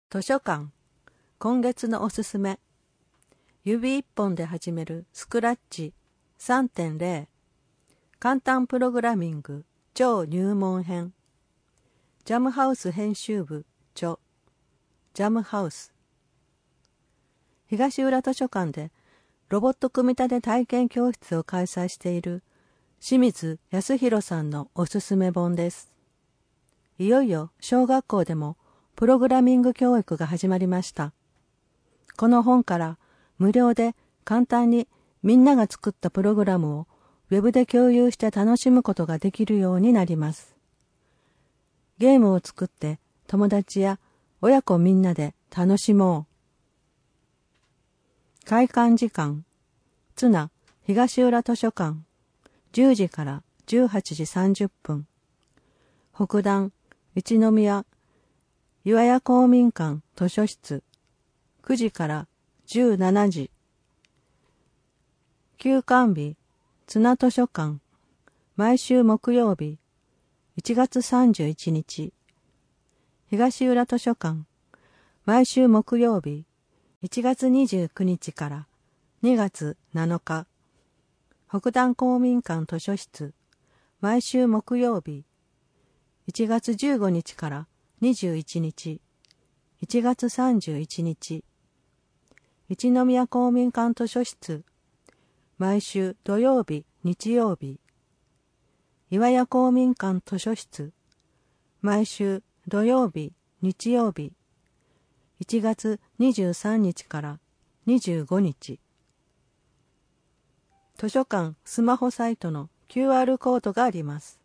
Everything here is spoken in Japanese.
図書館今月のおすすめ指一本で始めるスクラッチ 3.0 簡単プログラミング超入門編ジャムハウス編集部著ジャムハウス東浦図書館でロボット組み立て体験教室を開催している清水康弘さんのおすすめ本です。いよいよ小学校でもプログラミング教育が始まりました。この本から無料で簡単にみんなが作ったプログラムをウェブで共有して楽しむことができるようになります。ゲームを作って友達や親子みんなで楽しもう。開館時間、津奈東浦図書館、10時から18時30分。北段一宮岩屋公民館図書室、9時から17時。休館日、津奈図書館、毎週木曜日、1月31日。東浦図書館、毎週木曜日、1月29日から2月7日。北段公民館図書室、毎週木曜日、1月15日から21日。1月31日。一宮公民館図書室、毎週土曜日、日曜日。岩屋公民館図書室、毎週土曜日、日曜日。1月23日から25日。図書館スマホサイトの QR コードがあります。